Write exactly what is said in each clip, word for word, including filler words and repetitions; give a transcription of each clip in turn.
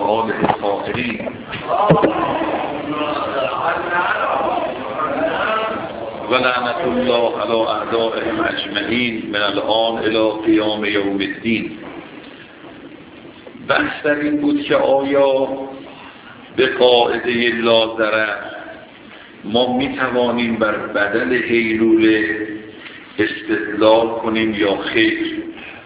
آله الطاهرین و لعنت الله علی اعدائهم اجمعین من الان الی قیام یوم الدین. بحث در این بود که آیا به قاعده لا ضرر ما می توانیم بر بدل هیلوله استدلال کنیم یا خیر.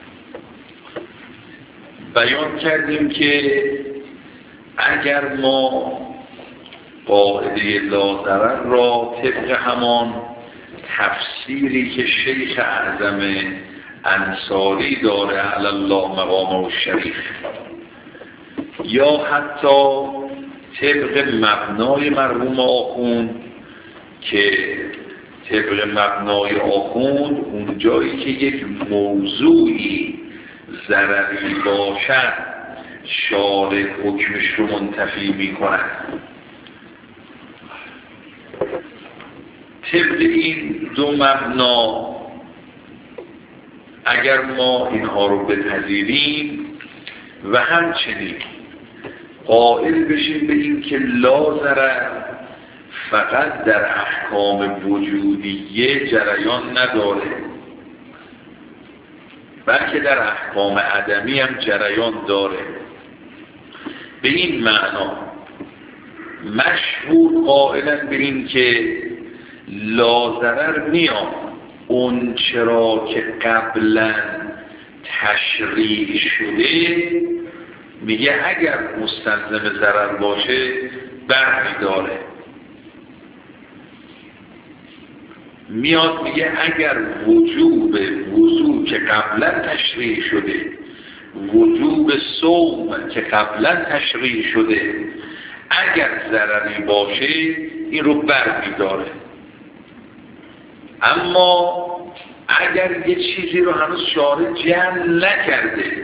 بیان کردیم که اگر ما قاعده لا ضرر را طبق همان تفسیری که شیخ اعظم انصاری داره علی الله مقامه و شریف یا حتی طبق مبنای مرحوم آخوند که طبق مبنای آخوند اون جایی که یک موضوعی ضرری باشد شارع حکمش رو منتفی می کند. طبق این دو مبنا اگر ما اینها رو بپذیریم و همچنین قائل بشیم به این که لا ضرر فقط در احکام وجودیه جریان نداره بلکه در احکام عدمی هم جریان داره، به این معنا مشهور قائلن به این که لا ضرر میاد اون چرا که قبلا تشریع شده میگه اگر مستلزم ضرر باشه برمیداره. میاد میگه اگر وجوب وضو که قبلا تشریع شده، وجوب صوم که قبلا تشریع شده، اگر ضرری باشه این رو برمیداره. اما اگر یه چیزی رو هنوز شارع جمع نکرده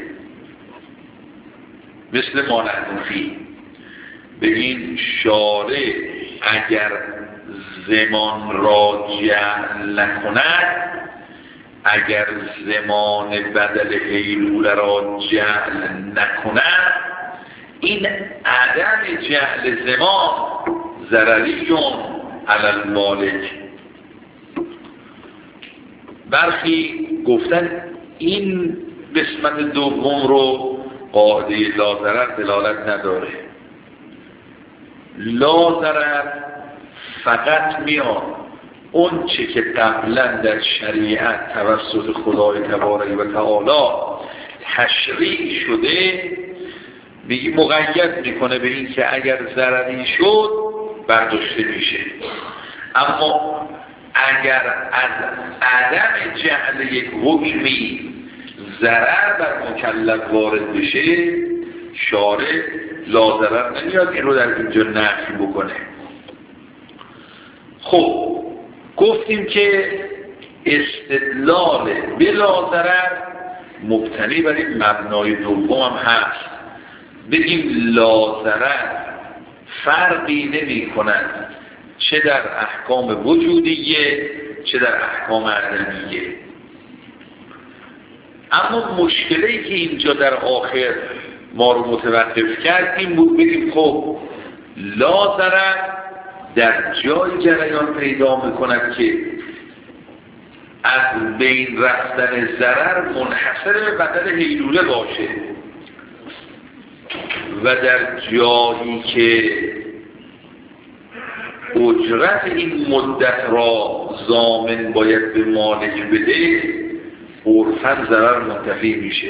مثل مانع‌فی، به این شارع اگر زمان را جمع نکند، اگر زمان بدل هیلوله را جعل نکند، این عدم جعل زمان ضرریون علی المالک. برخی گفتن این قسمت دوم رو قاعده لا ضرر دلالت نداره. لا ضرر فقط میاد اون چه که قبلا در شریعت توسط خدای تبارک و تعالی تشریع شده میگه مقید میکنه به این که اگر ضرری شد برداشته میشه. اما اگر از عدم جعل یک حکمی ضرر بر مکلف وارد بشه شارع لا ضرر نمیاد این رو در اینجا نفی بکنه. خب گفتیم که استدلال بلا ضرر مبتنی بر این مبنای دوم هم هست. بگیم لا ضرر فرقی نمی کند چه در احکام وجودیه چه در احکام عدمیه. اما مشکلی که اینجا در آخر ما رو متوقف کرد این بود بگیم خب لا ضرر در جای جریان پیدا میکند که از بین رفتن ضرر منحصر به بدل هیلوله باشه و در جایی که اجرت این مدت را ضامن باید به مالک بده عرفاً ضرر منتفی میشه.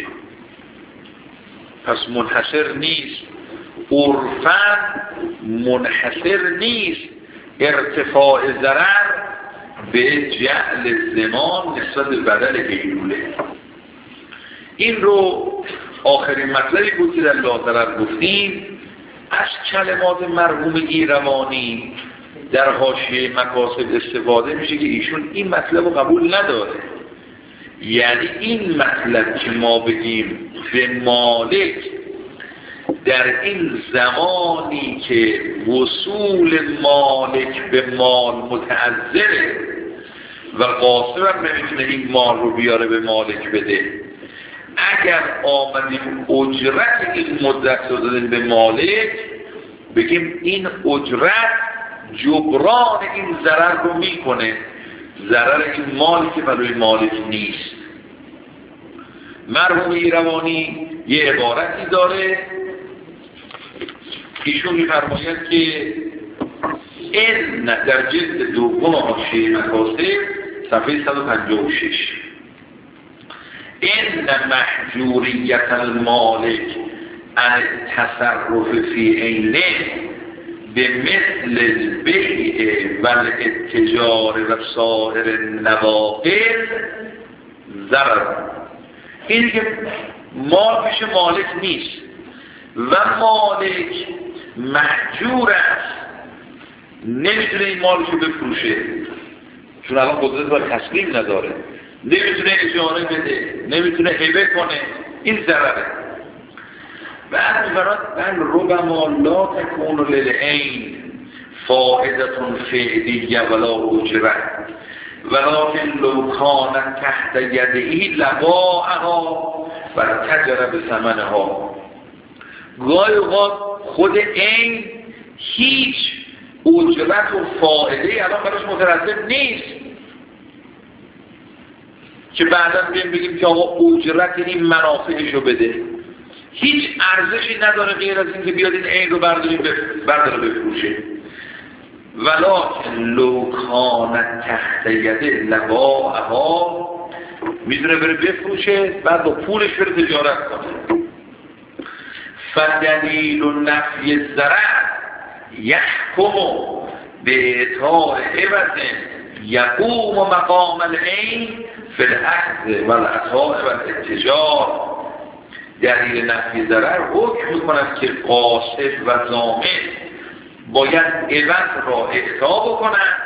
پس منحصر نیست، عرفاً منحصر نیست ارتفاع ضرر به جعل زمان نسبت به بدل هیلوله. این رو آخرین مطلبی بود که در لا ضرر گفتیم. از کلمات مرحوم ایروانی در حاشیه مقاصد استفاده میشه که ایشون این مطلب رو قبول نداره. یعنی این مطلب که ما بگیم به مالک در این زمانی که وصول مالک به مال متعذره و قاصر هم نمیتونه این مال رو بیاره به مالک بده اگر آمدیم اجرت این مدت رو دادیم به مالک، بگیم این اجرت جبران این ضرر رو میکنه، ضرر این مالی که برای مالک نیست. مرحوم ایروانی یه عبارتی داره، ایشون میفرماید که این در جلد دوم حاشیه مکاسب صفحه صد و پنجاه و شش، این محجوریت المالک عن التصرف فی عینه به مثل البیع و الاتجار و سایر النواقل ضرر. این که مال پیش مالک نیست و مالک محجور است، نمیتونه این مالش رو بفروشه چون الان قدرت بر تسلیم نداره، نمیتونه اجاره بده، نمیتونه هبه کنه، این ضرره. بعد میفرماید بل ربما لا تکون للعین فائدة فعلیه ولا اجره ولكن لو كانت تحت یده لباعها و تجر بثمنها. گاهی اوقات خود عین هیچ اجرت و فائده الان براش مترتب نیست که بعدا بیم بگیم که آقا اجرت این منافعشو بده، هیچ ارزشی نداره غیر از این که بیاد این عین رو برداریم برداره بفروشه. ولکن لو کانت تحت یده لباعها، میدونه بره بفروشه بعد با پولش بره تجارت کنه. فدلیل نفی الضرر یحکم به اعطاء عوض یقوم مقام العین فی الاخذ و العطاء و الاتجار. دلیل نفی ضرر حکم میکند که قاصد و ضامن باید عوض را اعطا بکنن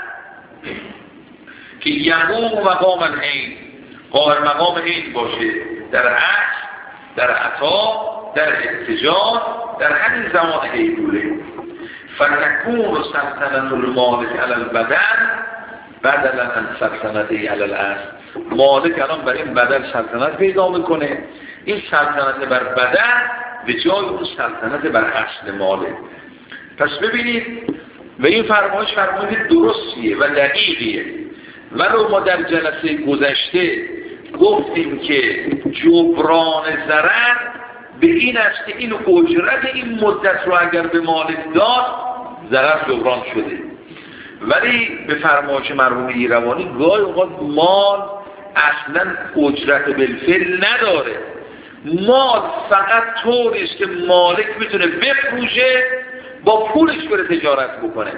که یقوم مقام العین، قائم مقام عین باشه در اخذ، در عطا، در اتجار، در همین زمان هیئوله. فتکون سلطنت المالک علی البدن بدلا عن سلطنته علی الاصل. مالک الان برای این بدل سلطنت پیدا میکنه، این سلطنت بر بدن به جای اون سلطنت بر اصل ماله. پس ببینید و این فرمایش فرمایش درستیه و دقیقیه. ولو ما در جلسه گذشته گفتیم که جبران ضرر به این است که این اجرت این مدت رو اگر به مالک داد ضرر جبران شده، ولی به فرمایش مرحوم ایروانی گاهی اوقات مال اصلا اجرت بالفعل نداره، مال فقط طوری است که مالک میتونه بفروشه با پولش بره تجارت بکنه.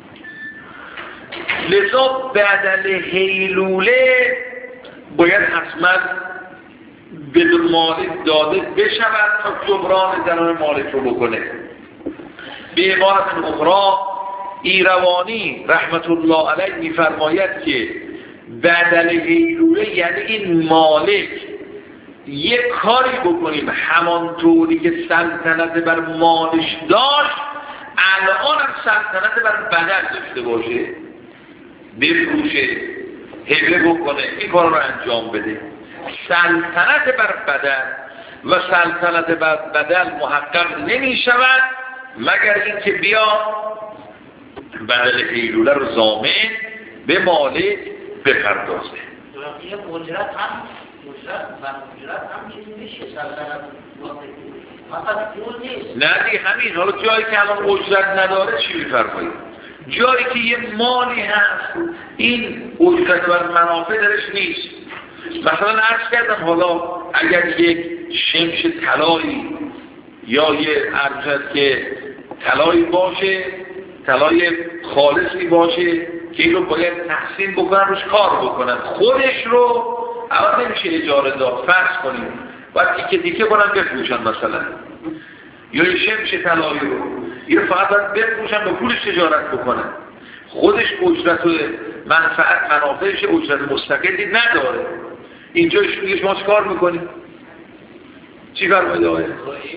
لذا بدل هیلوله باید حتما بدون مالک داده بشود تا جبران ضرر مالک رو بکنه. به عبارت اخرى ایروانی رحمت الله علیه میفرماید که بدل هیلوله یعنی این مالک یک کاری بکنیم همانطوری که سلطنت بر مالش داشت الان هم سلطنت بر بدن داشته باشه، بفروشه، هبه بکنه، این کار رو انجام بده. سلطنت بر بدن و سلطنت بر بدن محقق نمی شود مگر اینکه بیا بدل هیلوله رو ضامن به مالک بپردازه. این اجرت هم اجرت و اجرت هم چیزی میشه سلطنت فقط پول نیست. نه دیگه همین. حالا جایی که الان اجرت نداره چی میفرمایید؟ جایی که یه مالی هست این اجرت و منافع درش نیست. مثلا عرض کردم حالا اگر یک شمش طلایی یا یه عرض که طلایی باشه، طلای خالصی باشه که این رو باید تحسین بکنن، روش کار بکنن، خودش رو اول نمیشه اجاره داد، فرض کنیم باید تیکه تیکه کنن بفروشن مثلا، یا یه شمش طلایی رو یه فقط باید بفروشن به پولش تجارت بکنن، خودش اجرت و منفعت منافعش اجرت مستقلی نداره. اینجا میگه شما چه کار میکنید؟ چی فرمایید آقای؟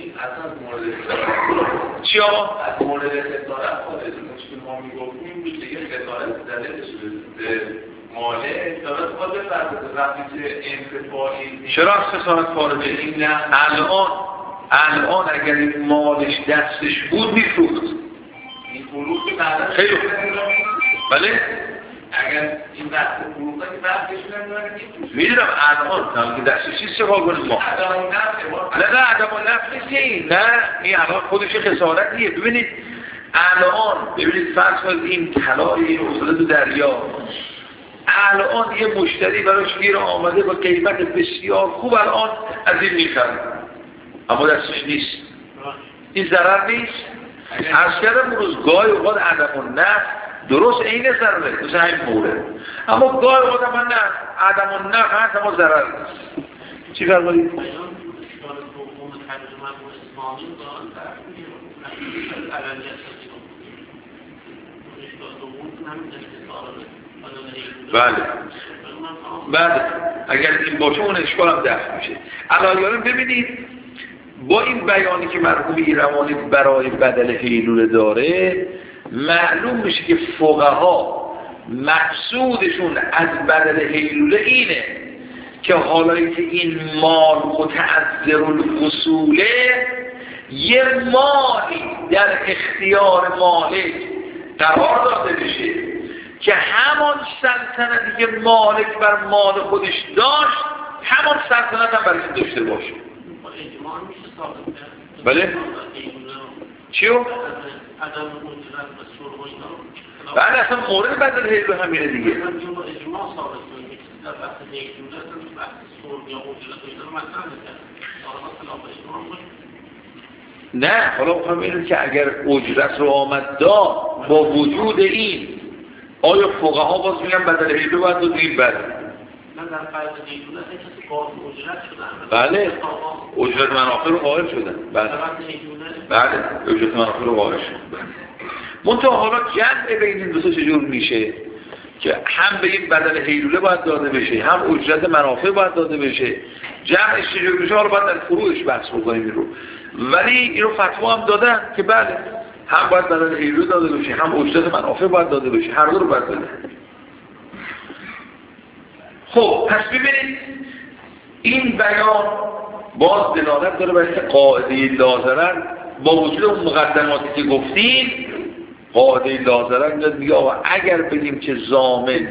چی آقا؟ از مورد خسارت خودتون که ما میگفتیم بود دیگه خسارت زده به ماله دارد خود فرد وقتی که انتفاعی چرا خسارت خارجه؟ این نه الان الان اگر این مالش دستش بود میفروخت. این فروخت بعد خیلی خوب. بله اگر این بحث فروخت که بحثش نمیدونه میدونم الان تا که دستش چیز چه کنیم ما نه نه عدم النفع نیست. نه این الان خودش خسارتیه. ببینید الان ببینید فرض کنید این طلای افتاده تو دریا، الان یه مشتری براش گیر آمده با قیمت بسیار خوب الان از این میخره، اما دستش نیست. این ضرر نیست. از کردم روز گاهی اوقات عدم النفع درست عین ضرره، مثل همین مورد، اما گاهی اوقات هم نه عدم النفع هست اما ضرر نیست. چی فرمایید؟ بله بله اگر این باشه اون اشکال هم دفع میشه. علایالم ببینید با این بیانی که مرحوم ایروانی برای بدل هیلوله داره معلوم میشه که فقها مقصودشون از بدل هیلوله اینه که حالایی که این مال متعذر الوصوله یه مالی در اختیار مالک قرار داده بشه که همان سلطنتی که مالک بر مال خودش داشت همان سلطنت هم برای داشته باشه. بله؟ چیو؟ بعد اصلا مورد بدل هیلوله همینه دیگه. نه حالا بخوام اینه که اگر اجرت رو آمد دا با وجود این آیا فقها باز میگن بدل هیلوله باید دو این بله؟ من در فرض هیلوله کسی قابل اجرت شدن. بله اجرت منافع رو قائل شدن. بله بله اجرت منافع رو قائل شدن. منتها حالا جمع بین این دو تا چجور میشه که هم به این بدل هیلوله باید داده بشه هم اجرت منافع باید داده بشه، جمعش چجور میشه حالا باید در فروعش بحث بکنیم این رو. ولی این رو فتوا هم دادن که بله هم باید بدل هیلوله داده بشه هم اجرت منافع باید داده بشه، هر دو رو باید بده. خب پس ببینید این بیان باز دلالت داره بر قاعده لاضرر با وجود اون مقدماتی که گفتیم. قاعده لاضرر میاد میگه آقا اگر بگیم که ضامن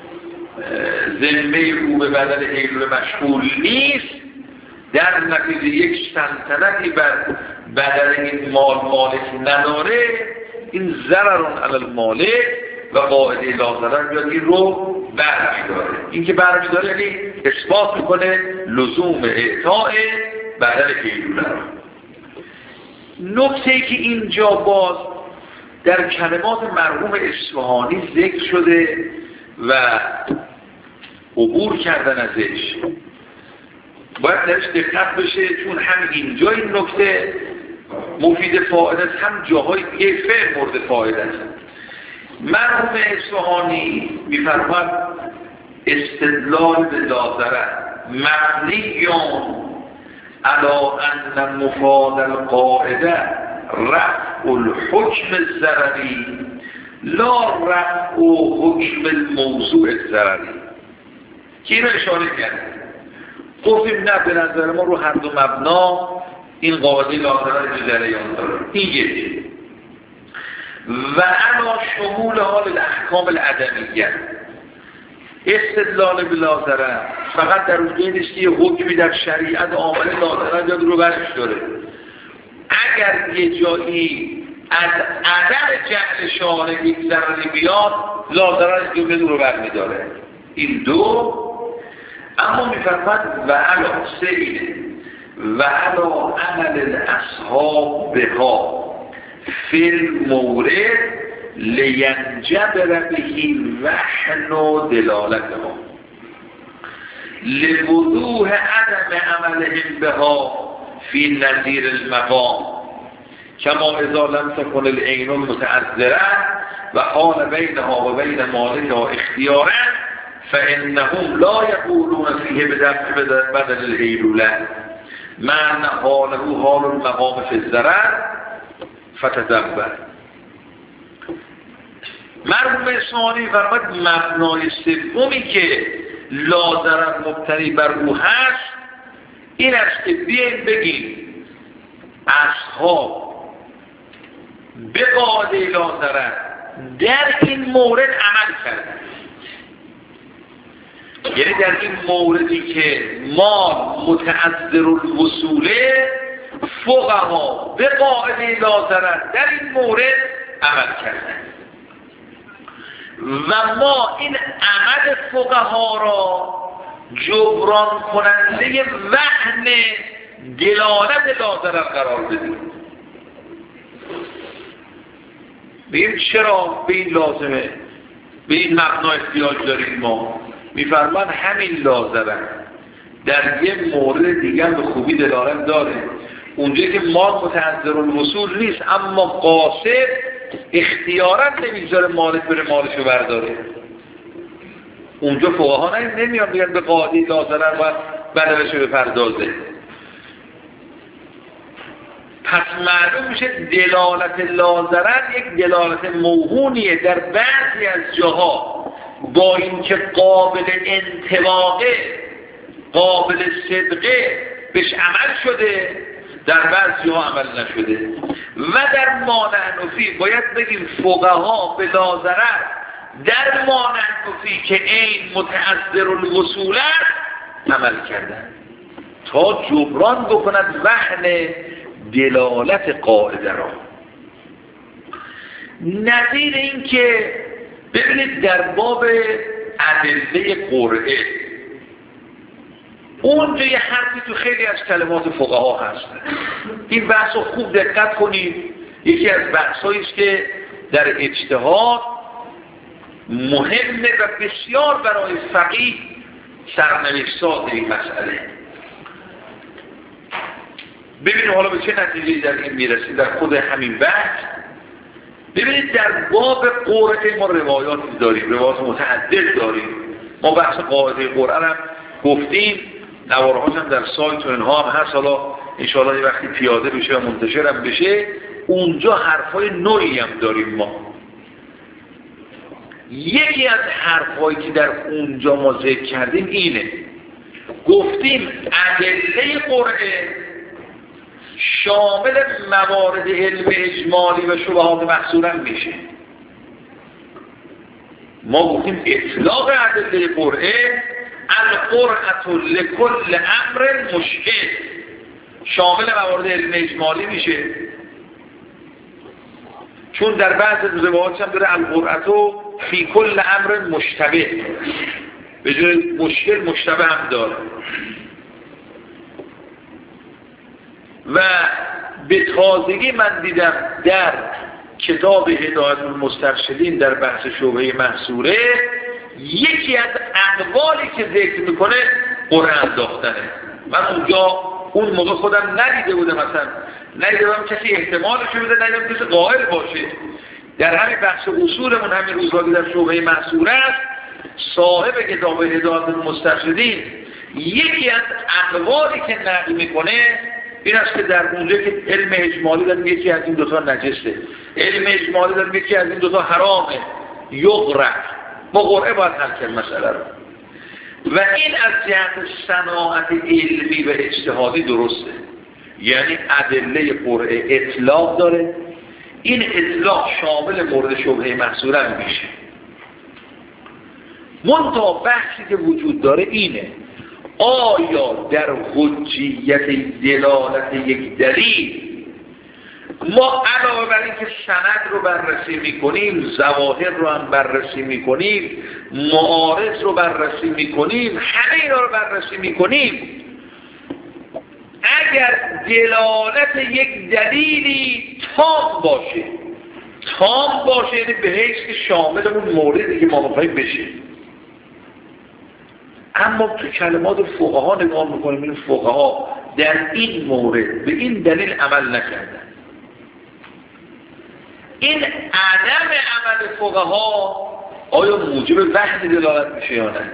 ذمه او به بدل هیلوله مشغول نیست، در نتیجه یک سلطنتی بر بدل این مال مالک نداره، این ضررون علی المالک و قاعده لاضرر میاد این رو برمیداره. این که برمیداره یعنی اثبات میکنه لزوم اعطاء بدل هیلوله رو. نکته ای که اینجا باز در کلمات مرحوم اصفهانی ذکر شده و عبور کردن ازش باید درش دقت بشه، چون هم اینجا این نکته مفید فایده است هم جاهای دیگه فعل مورد فایده است. مرحوم اصفهانی می‌فرماید استدلال به لاضرر مبنیون علی ان مفاد القاعده رفع الحکم الضرری لا رفع حکم الموضوع الضرری که اینو اشاره کرد. گفتیم نه به نظر ما رو هر دو مبنا این قاعده لاضرر به جریان داره. این یکی و علا شمول حال الاحکام العدمیه استدلال به لاضرر فقط در اونجایی نیست که یه حکمی در شریعت آمده لاضرر یاد رو برش داره. اگر یه جایی از عدم جعل شارع یک ضرری بیاد لاضرر یاد رو بر میداره. این دو. اما میفرماد و علا سینه و علا عمل الاصحاب بها فی المورد لینجبر بهی وحن و دلالتها لوضوح عدم عملهم بها فی نظیر المقام کما اذا لم تکن العین متعذرا و حال بینها و بین مالها اختیارا فانهم لا یقولون فیه بدفع بدل الهیلوله معنى حاله حال المقام فی الضرر فتدبر. مرحوم اصفهانی فرمود مبنای سومی که لا ضرر مبتنی بر او هست این است که بیایم بگیم اصحاب به قاعده لا ضرر در این مورد عمل کردن. یعنی در این موردی که ما متعذر الوصوله فقها به قاعده لا ضرر در این مورد عمل کردن و ما این عمل فقها را جبران کننده وهن دلالت لا ضرر قرار بدیم. بگیم چرا به این لازمه، به این مبنا احتیاج داریم ما؟ میفرمان همین لا ضرر در یه مورد دیگه به خوبی دلالت داره. اونجایی که مال متعذر الوصول نیست اما قاصد اختیارا نمیذاره مالک بره مالشو برداره، اونجا فقها نمیان بگن به قاعده لا ضرر باید بدلشو بپردازه. پس معلوم میشه دلالت لا ضرر یک دلالت موهونیه در بعضی از جاها، با اینکه قابل انطباقه قابل صدقه بهش عمل شده، در بعضی ها عمل نشده. و در مانع نفی باید بگیم فقها به لا ضرر در مانع نفی که این متعذر الوصول است عمل کردن تا جبران بکند وهن دلالت قاعده را. نظیر این که ببینید در باب ادله قرعه اونجا یه حرفی تو خیلی از کلمات فقها هست. این بحث رو خوب دقت کنید. یکی از بحثایی است که در اجتهاد مهمه و بسیار برای فقیه سرنوشت ساز این مسئله. ببینید حالا به چه نتیجه‌ای در این میرسید در خود همین بحث. ببینید در باب قرعه ما روایاتی داریم، روایات متعدد داریم. ما بحث قاعده قرعه هم گفتیم، نوارهاش هم در سایت و اینها هم هست. حالا انشاءالله یه وقتی پیاده بشه و منتشر هم بشه اونجا حرفای نوعی هم داریم. ما یکی از حرفایی که در اونجا ما ذکر کردیم اینه، گفتیم ادله قرعه شامل موارد علم اجمالی و شبهات محصورا میشه. ما گفتیم اطلاق ادله قرعه القرعه لکل امر مشکل شامل موارد علم اجمالی میشه، چون در بعض روایات هم داره القرعه فی کل امر مشتبه، به جای مشکل مشتبه هم داره. و به تازگی من دیدم در کتاب هدایت المسترشدین در بحث شبهه محصوره یکی از اقوالی که ذکر میکنه قرعه انداختنه. من اونجا اون موقع خودم ندیده بودم، مثلا ندیده بودم کسی احتمالش بده، ندیدم کسی قائل باشه. در همین بحث اصولمون همین روزها که در شبهه محصوره است، صاحب کتاب هدایت المسترشدین یکی از اقوالی که نقل میکنه این است که در اونجا که علم اجمالی داریم یکی از این دوتا نجسه، علم اجمالی داریم یکی از این دوتا حرامه، یغرق با قرعه باید حل کرد مسئله رو. و این از جهت صناعت علمی و اجتهادی درسته، یعنی ادله قرعه اطلاق داره، این اطلاق شامل مورد شبهه محصوره میشه. منتها بحثی که وجود داره اینه، آیا در حجیت دلالت یک دلیل ما علاوه بر اینکه سند رو بررسی میکنیم، ظواهر رو هم بررسی میکنیم، معارض رو بررسی میکنیم، همه اینا رو بررسی میکنیم، اگر دلالت یک دلیلی تام باشه تام باشه یعنی به حیث که شامل اون موردی که ما میخوایم بشه. اما تو کلمات فقها نگاه میکنیم، این فقها در این مورد به این دلیل عمل نکردن. این عدم عمل فقها آیا موجب وحی دلالت میشه یا نه؟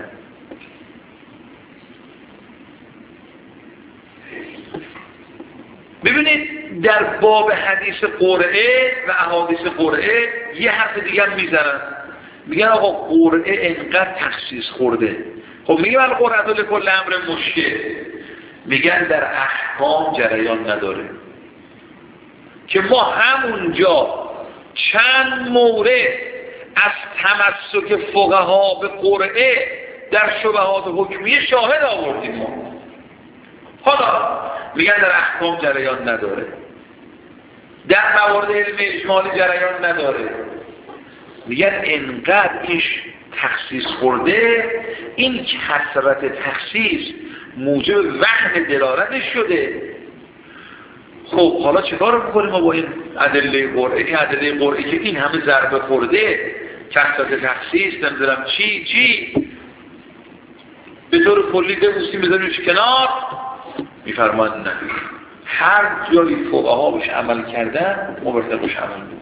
ببینید در باب حدیث قرعه و احادیث قرعه یه حرف دیگه هم میزنن، میگن آقا قرعه انقدر تخصیص خورده. خب میگه ولی قرعه لکل امر مشکل، میگن در احکام جریان نداره که ما همونجا چند مورد از تمسک فقها به قرعه در شبهات حکمیه شاهد آوردیم ما. حالا میگن در احکام جریان نداره، در موارد علم اجمالی جریان نداره. میگن انقدر ایش تخصیص خورده، این کثرت تخصیص موجب وهم دلالتش شده. خب حالا چیکار بکنیم ما با این ادله قرعه؟ این ادله قرعه که این همه ضربه خورده، کثرت تخصیص، نمیدونم چی چی، به طور کلی ببوسیم بذاریمش کنار. میفرمان نه، هر جایی فقها بهش عمل کردن ما باید بهش عمل بکنیم.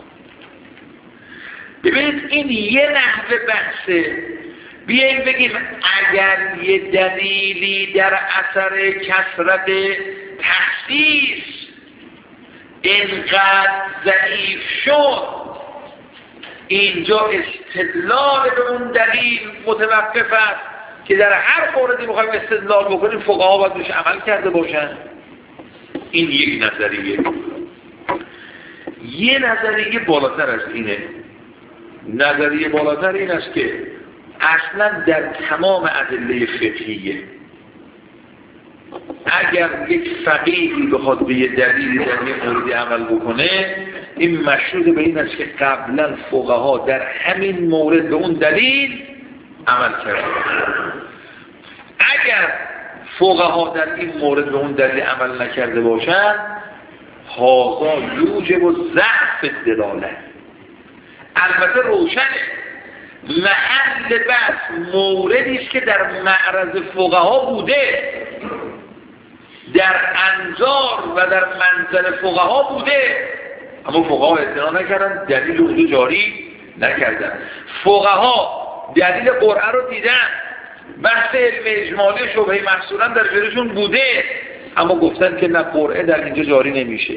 ببینید این یه نحوه بحثه. بیاییم بگیم اگر یه دلیلی در اثر کثرت تخصیص اینقدر ضعیف شد، اینجا استدلال به اون دلیل متوقف است که در هر موردی بخوایم استدلال بکنیم فقها باید بهش عمل کرده باشن. این یک نظریه. یه نظریه بالاتر از اینه. نظریه بالاتر این است که اصلا در تمام ادله فقهیه اگر یک فقیهی بخواد به یه دلیلی در یه موردی عمل بکنه، این مشروط به این است که قبلا فقها در همین مورد به اون دلیل عمل کرده. اگر فقها در این مورد به اون دلیل عمل نکرده باشند، هذا یوجب و ضعف دلاله. البته روشنه محل بحث موردی است که در معرض فقها بوده، در انظار و در منزل فقها بوده، اما فقها اعتنا نکردن، دلیل اونجا جاری نکردن. فقها دلیل قرعه رو دیدن، بحث علم اجمالی شبهه محصولا در جلوشون بوده، اما گفتن که نه، قرعه در اینجا جاری نمیشه.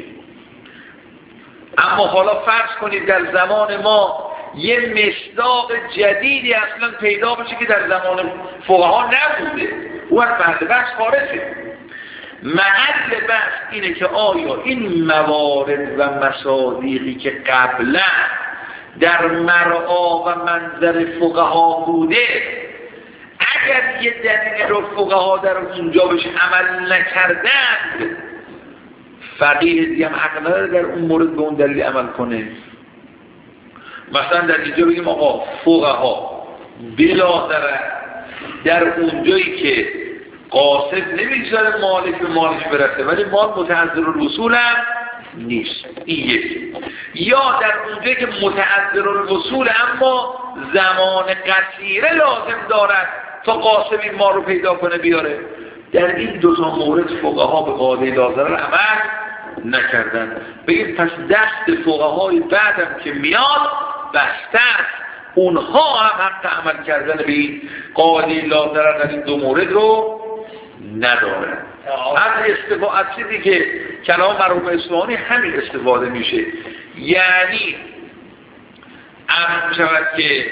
اما حالا فرض کنید در زمان ما یه مصداق جدیدی اصلا پیدا بشه که در زمان فقها نبوده، او از محل بحث خارجه. محل بحث اینه که آیا این موارد و مصادیقی که قبلا در مرعا و منظر فقها بوده، اگر یه دلیل رو فقها در اونجا بهش عمل نکردند، فقیه دیگه هم حق نداره در اون مورد به اون دلیل عمل کنه. مثلا در اینجا بگیم آقا فقها بلا ضرر در اونجایی که قاصد نمیگذاره مالک به مالش برسه ولی مال متعذر الوصول هم نیست، این یکی. یا در اونجایی که متعذر الوصول اما زمان قصیره لازم دارد تا قاصد این مال رو پیدا کنه بیاره، در این دو تا مورد فقها به قاعده لاضرر عمل نکردن. بگید پس دست فقهای بعدم که میاد بسته است، اونها هم حق عمل کردن به این قاعده لاضرر در این دو مورد رو ندارن. از استفاده از چیزی که کلام مرحوم اصفهانی همین استفاده میشه، یعنی ام شود که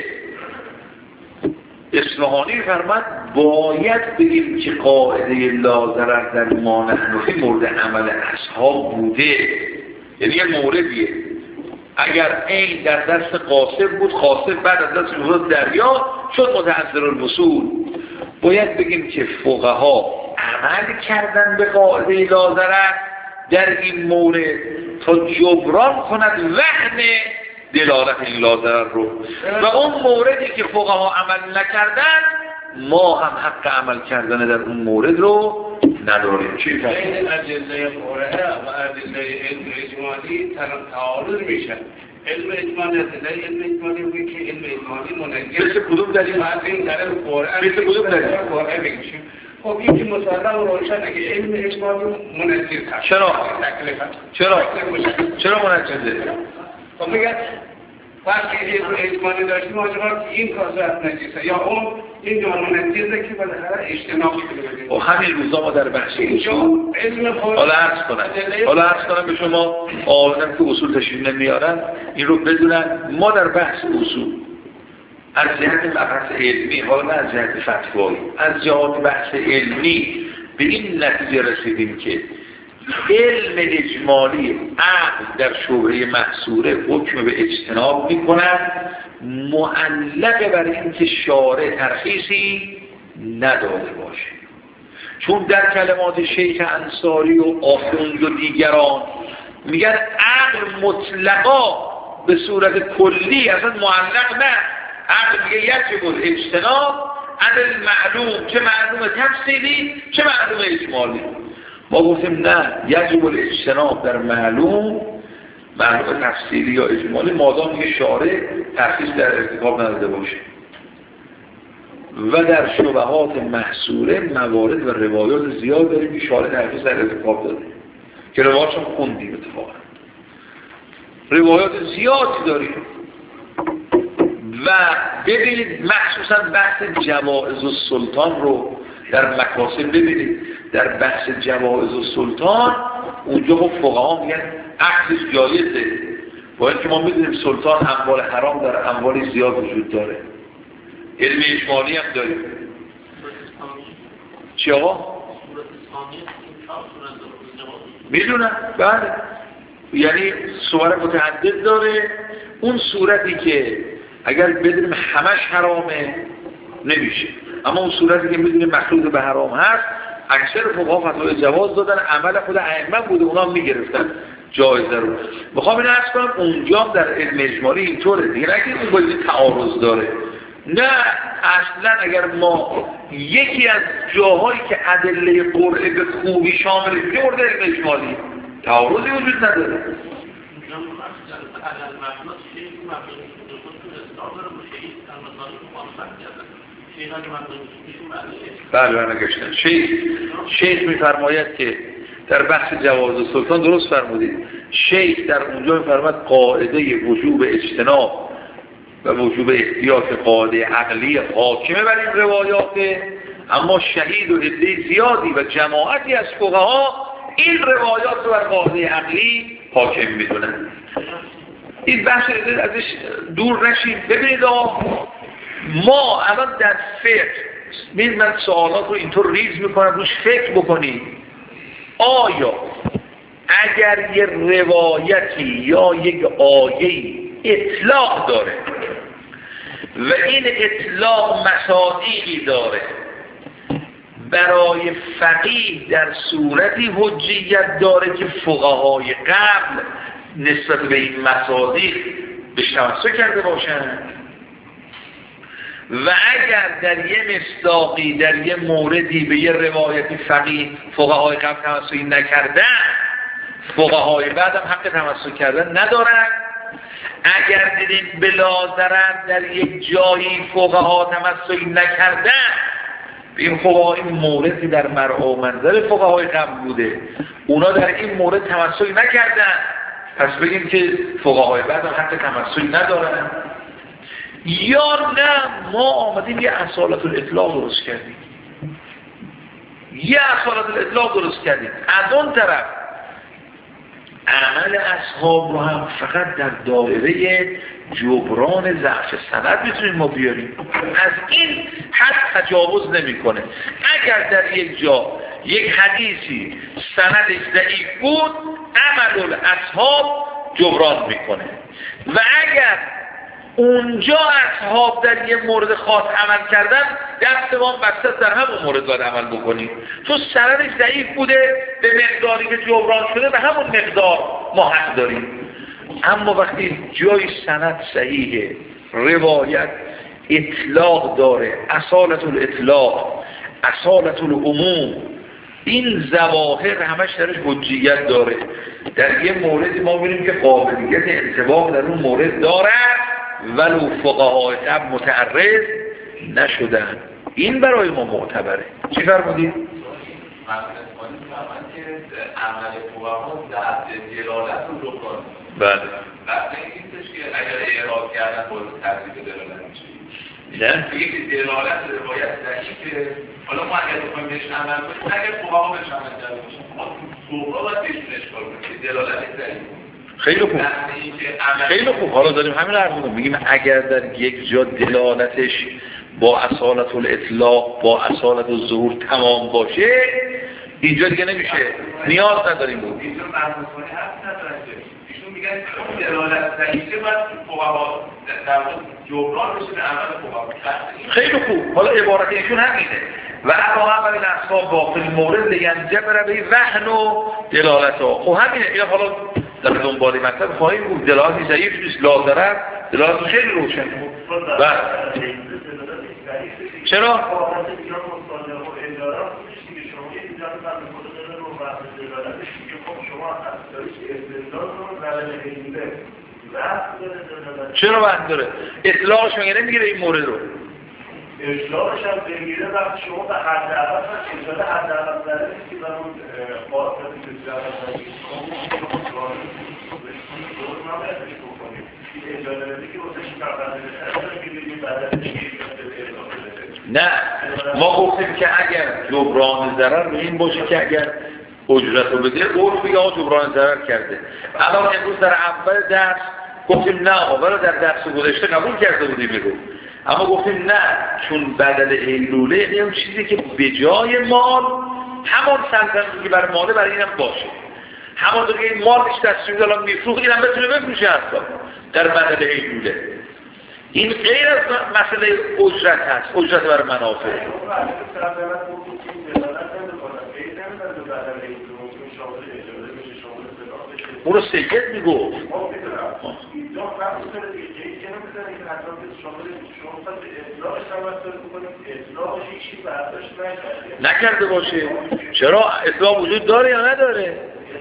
اصفهانی فرمد باید بگیم که قاعده لاضرر در ما نحنفی مورد عمل اصحاب بوده، یعنی یه موردیه. اگر این در دست قاصد بود، قاصد بعد از دست مورد دریا شد متعذر الوصول، باید بگیم که فقها عمل کردن به قاعده لاضرر در این مورد تا جبران کند وهن دلالت این لاضرر رو، و اون موردی که فقها عمل نکردن ما هم حق عمل کردن در اون مورد رو نداریم. چی بین ادله قرعه و ادله علم اجمالی تعارض میشه. علم اجمالی ادله علم اجمالی میگه که علم اجمالی منجز مثل کدوم دلیل؟ بعد این دلیل قرعه مثل کدوم دلیل؟ قرعه میگه. خب این که مسلم و روشنه که علم اجمالی منجز هست. چرا؟ چرا؟ چرا منجزه؟ خب میگه وقتی اجمالی داشتیم آجاقا که این کاسه نجیسه یا اون این جانو نجیسه که بالاخره اجتناب کنیم. و همین روزا ما در بحث اصول حالا عرض کنم حالا عرض کنم به شما آدم که اصول تشریح نمیارن این رو بدونن. ما در بحث اصول از جهت بحث علمی حالا نه از جهت فتوایی از جهت بحث علمی به این نتیجه رسیدیم که علم اجمالی عقل در شبهه محصوره حکم به اجتناب میکنند معلق بر این که شارع ترخیصی نداده باشه. چون در کلمات شیخ انصاری و آخوند و دیگران میگن عقل مطلقا به صورت کلی اصلا معلق نه. عقل میگه یجب الاجتناب عن المعلوم، چه معلوم تفصیلی چه معلوم اجمالی. ما گفتیم نه، یجب الاجتناب در معلوم معلوم تفصیلی یا اجمالی مادام که شارع ترخیص در ارتکاب نداده باشه. و در شبهات محصوره موارد و روایات زیاد داریم که شارع ترخیص در ارتکاب داده که روایاتشون خوندیم اتفاقا. روایات زیادی داریم و ببینید مخصوصا بحث جوائز السلطان رو در مکاسب ببینید. در بحث جوائز السلطان اونجا خب فقها میگن عکسش جایزه، باید که ما میدونیم سلطان اموال حرام در اموال زیاد وجود داره. علم اجمالی هم داریم. چی آقا؟ میدونم بله، یعنی صور متعدد داره. اون صورتی که اگر بدونیم همش حرامه نمیشه، اما اون صورتی که میدونیم مخلوط به حرام هست اکثر فقها فتوای جواز دادن، عمل خود ائمه بوده اونا میگرفتن جایزه رو. میخوام اینو عرض کنم اونجا در علم اجمالی اینطوره دیگه، نه که اون باید تعارض داره. نه اصلا اگر ما یکی از جاهایی که ادله قرعه به خوبی شامل میشه ورده علم اجمالی تعارضی وجود نداره. بله بله گشتن شیخ شیخ میفرماید که در بحث جواز سلطان درست فرمودید. شیخ در اونجا میفرماید قاعده وجوب اجتناب و وجوب احتیاط قاعده عقلی حاکمه بر این روایات، اما شهید و عده زیادی و جماعتی از فقها این روایات رو بر قاعده عقلی حاکم میدونن. این بحث ازش دور نشیم. ببینید ما الان در فقه میز من سوالات رو اینطور ریز میکنم روش فکر بکنید. آیا اگر یه روایتی یا یک آیه‌ای اطلاق داره و این اطلاق مصادیقی داره برای فقیه در صورتی حجیت داره که فقهای قبل نسبت به این مصادیق بهش تمسک کرده باشند، و اگر در یه مصداقی در یه موردی به یه روایتی فقیه فقهای قبل تمسک نکردن فقهای بعد هم حق تمسک کردن ندارن. اگر دیدیم بلا ضرر در یک جایی فقها تمسک نکردن، این فقها این موردی در مرعا و منظر فقهای قبل بوده اونا در این مورد تمسک نکردن، پس بگیم که فقهای بعد هم حق تمسک ندارن. یا نه ما آمدیم یه اصالت الاطلاق درست کردیم یه اصالت الاطلاق درست کردیم از اون طرف عمل اصحاب رو هم فقط در دایره جبران ضعف سند میتونیم ما بیاریم، از این حد تجاوز نمیکنه. اگر در یک جا یک حدیثی سندش ضعیف بود عمل الاصحاب جبران میکنه، و اگر اونجا اصحاب در یه مورد خاص عمل کردن دست ما بسته در همون مورد باید عمل بکنیم، تو سندش ضعیف بوده به مقداری که جبران شده به همون مقدار ما حق داریم. اما وقتی جای سند صحیحه، روایت اطلاق داره، اصالت الاطلاق، اصالت العموم، این ظواهر همش درش حجیت داره، در یه موردی ما ببینیم که قابلیت انطباق در اون مورد داره ولو فقهای قبل متعرض نشدن، این برای ما معتبره. چی فرمودید؟ عمل فقها در دلالت رو کنه. بله. وقتی اینش که اگر اعراب کردن باید ترتیب دلالت میشه. نه؟ یک دلالت روایت ضعیفه. حالا ما اگر بخوایم بهش عمل کنیم، اگر فقها بهش عمل کرده باشن، ما فقها باید بهشون اشکال کنیم که دلالت ضعیفه. خیلی خوب. خیلی خوب. حالا داریم همین حرف می‌زنیم. میگیم اگر در یک جا دلالتش با اصالت الاطلاق با اصالت الظهور تمام باشه، اینجا دیگه نمیشه. نیاز نداریم بود. اینجا مرموزانی حرف ندارن که ایشون میگن اون دلالت ضعیفه باید فقها در واقع جبران بشه به عمل فقها. خیلی خوب. حالا عبارت ایشون همینه. و اما اول این اصحاب با فی المورد دیگن جبر به وهن و دلالت ها. خب همینه. اینا حالا در دنبالی مطلب خواهیم بود. دلالتی ضعیف نیست، لازرد دلالت خیلی روشن. بله. چرا؟ چرا بند داره؟ اطلاعش میگه نمیگیره این مورد رو. اطلاعش هم بگیره وقتی شما به حد اول هست اجازه حد اول داره که به اون خواهد نه ما گفتیم که اگر جبران ضرر به این باشه که اگر اجرت رو بده اون بگه آقا جبران ضرر کرده. الان امروز در اول درس گفتیم نه آقا در درس گذشته قبول کرده بودیم رو، اما گفتیم نه چون بدل ایلوله یعنی اون چیزی که به جای مال همان سلطنتی که برای ماله برای اینم باشه، همان که این مال ایش دستشوید الان میفروخ اینم بتونه بفروشه اصلا در بدل ایلوله. این غیر از مسئله اجرت هست، اجرت برای منافع. اون رو سیکت میگو نکرده باشه. چرا؟ اطلاع وجود داره یا نداره؟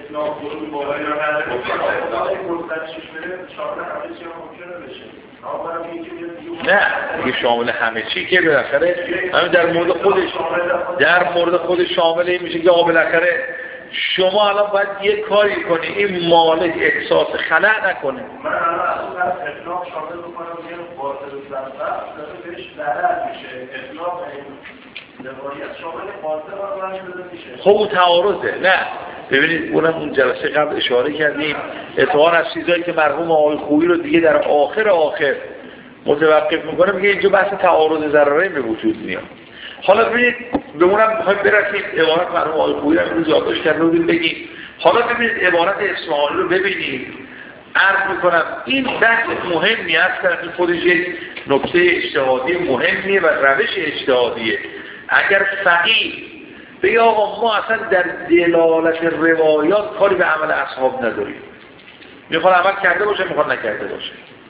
نه دیگه شامل همه چی که بالاخره همین در مورد خودش در مورد خودش شامل این میشه که آقا بالاخره شما الان باید یه کاری کنی این مالک احساس خلأ نکنه. من الان اصلا اطلاق شامل بکنم یه باطل زنبه بهش ضرر میشه. اطلاق این روایت شامل باطل میشه. خب اون تعارضه. نه ببینید اونم اون جلسه قبل اشاره کردیم اتفاقا از چیزایی که مرحوم آقای خویی رو دیگه در آخر آخر متوقف میکنه میگه اینجا بحث تعارض ضررین به وجود میاد. حالا ببینید به اونم بخوایم برسیم عبارت مرحوم آقای خویی رو امروز یادداشت کرده بودیم بگیم. حالا ببینید عبارت اصفهانی رو ببینید. عرض میکنم این بحث مهمی است که این خودش یک نکته اجتهادی مهمیه و روش اجتهادیه. اگر فقیه بگه آقا ما اصلا در دلالت روایات کاری به عمل اصحاب نداریم، میخواد عمل کرده باشه میخواد نکرده باشه،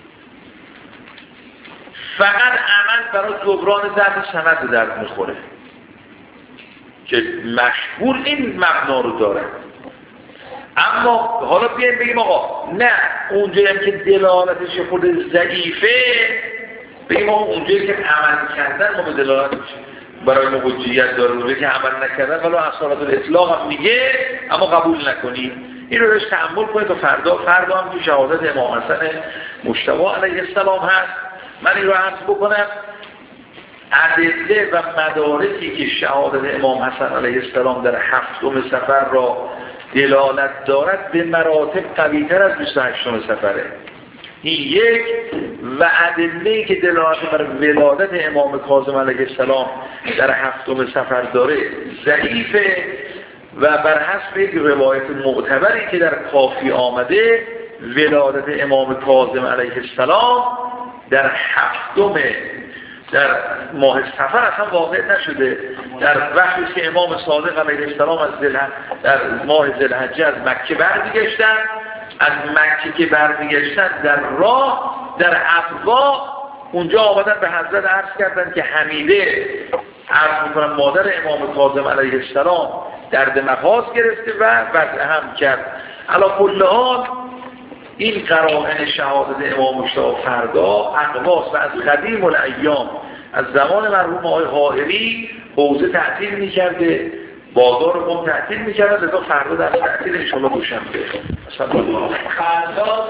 فقط عمل برای جبران ضعف سند درد میخوره که مشهور این مبنا رو داره. اما حالا بیایم بگیم آقا نه اونجایی هم که دلالتش خود ضعیفه بگیم آقا اونجایی که عمل کردن ما به دلالت برای ما حجیت داره اونجایی که عمل نکردن ولی اصالت الاطلاق هم میگه اما قبول نکنیم. این رو روش تأمل کنید تا فردا فردا هم تو شهادت امام حسن مجتبی علیه السلام هست. من این رو عرض بکنم ادله و مدارکی که شهادت امام حسن علیه السلام در هفتم سفر را دلالت دارد به مراتب قوی‌تر از بیست و هشتم سفره. این یک و ادله‌ای که دلالت بر ولادت امام کاظم علیه السلام در هفتم سفر داره ضعیفه و بر حسب یک روایت معتبری که در کافی آمده ولادت امام کاظم علیه السلام در هفتم در ماه سفر اصلا واقع نشده. در وقتی که امام صادق علیه السلام از در ماه ذوالحجه از مکه برمیگشتن، از مکه که برمیگشتن در راه در ابوا اونجا آمدن به حضرت عرض کردن که حمیده عرض میکنم مادر امام کاظم علیه السلام درد مفاصل گرفته و وضع هم کرد. علی کل حال این قرائن شهادت امام مجتبی فردا اقواس و از قدیم الایام از زمان مرحوم آقای حائری حوزه تعطیل میکرده، بازار قم تعطیل میکرده، لذا فردا در تعطیل انشاءالله دوشنبه.